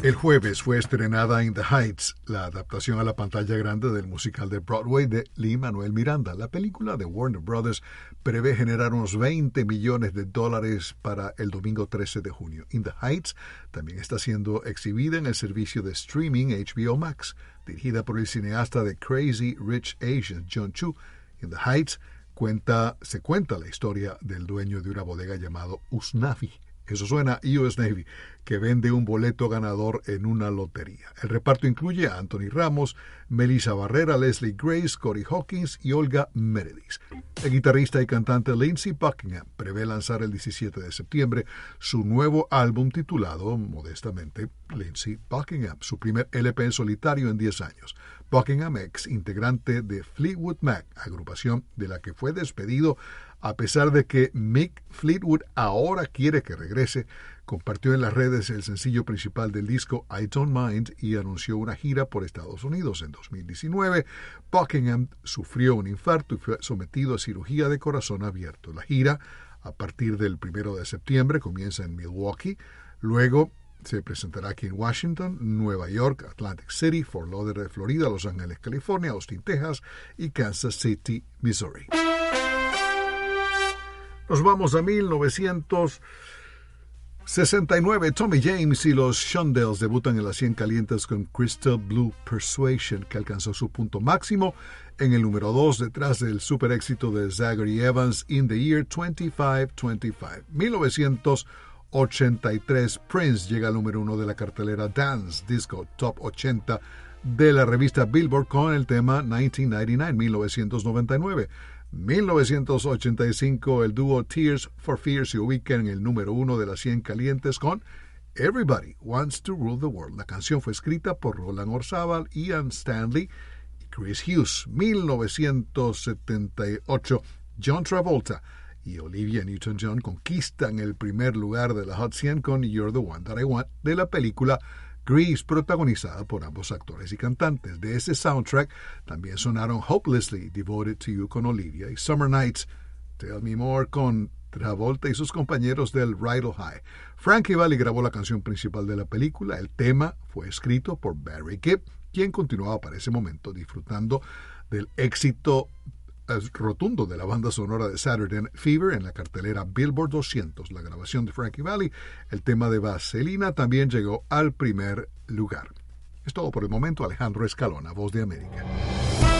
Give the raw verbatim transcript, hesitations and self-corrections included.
El jueves fue estrenada In the Heights, la adaptación a la pantalla grande del musical de Broadway de Lin-Manuel Miranda. La película de Warner Brothers prevé generar unos veinte millones de dólares para el domingo trece de junio. In the Heights también está siendo exhibida en el servicio de streaming H B O Max, dirigida por el cineasta de Crazy Rich Asians, John Chu. In the Heights cuenta, se cuenta la historia del dueño de una bodega llamado Usnavi. Eso suena U S Navy, que vende un boleto ganador en una lotería. El reparto incluye a Anthony Ramos, Melissa Barrera, Leslie Grace, Corey Hawkins y Olga Meredith. El guitarrista y cantante Lindsey Buckingham prevé lanzar el diecisiete de septiembre su nuevo álbum titulado, modestamente, Lindsey Buckingham, su primer L P en solitario en diez años. Buckingham, ex integrante de Fleetwood Mac, agrupación de la que fue despedido a pesar de que Mick Fleetwood ahora quiere que regrese, compartió en las redes el sencillo principal del disco I Don't Mind y anunció una gira por Estados Unidos. En dos mil diecinueve, Buckingham sufrió un infarto y fue sometido a cirugía de corazón abierto. La gira, a partir del primero de septiembre, comienza en Milwaukee, luego se presentará aquí en Washington, Nueva York, Atlantic City, Fort Lauderdale, Florida, Los Ángeles, California, Austin, Texas y Kansas City, Missouri. Nos vamos a mil novecientos sesenta y nueve. Tommy James y los Shondells debutan en las cien calientes con Crystal Blue Persuasion, que alcanzó su punto máximo en el número dos detrás del super éxito de Zachary Evans, In the Year twenty-five twenty-five. mil novecientos ochenta y tres, Prince llega al número uno de la cartelera Dance Disco Top ochenta de la revista Billboard con el tema nineteen ninety-nine. mil novecientos noventa y nueve. mil novecientos ochenta y cinco, el dúo Tears for Fears se ubica en el número uno de las cien calientes con Everybody Wants to Rule the World. La canción fue escrita por Roland Orzabal, Ian Stanley y Chris Hughes. mil novecientos setenta y ocho, John Travolta y Olivia Newton-John conquistan el primer lugar de la Hot cien con You're the One That I Want de la película Grease, protagonizada por ambos actores y cantantes. De ese soundtrack también sonaron Hopelessly Devoted to You con Olivia y Summer Nights, Tell Me More con Travolta y sus compañeros del Rydell High. Frankie Valli grabó la canción principal de la película. El tema fue escrito por Barry Gibb, quien continuaba para ese momento disfrutando del éxito rotundo de la banda sonora de Saturday Night Fever en la cartelera Billboard doscientos. La grabación de Frankie Valli, el tema de Vaselina, también llegó al primer lugar. Es todo por el momento. Alejandro Escalona, Voz de América.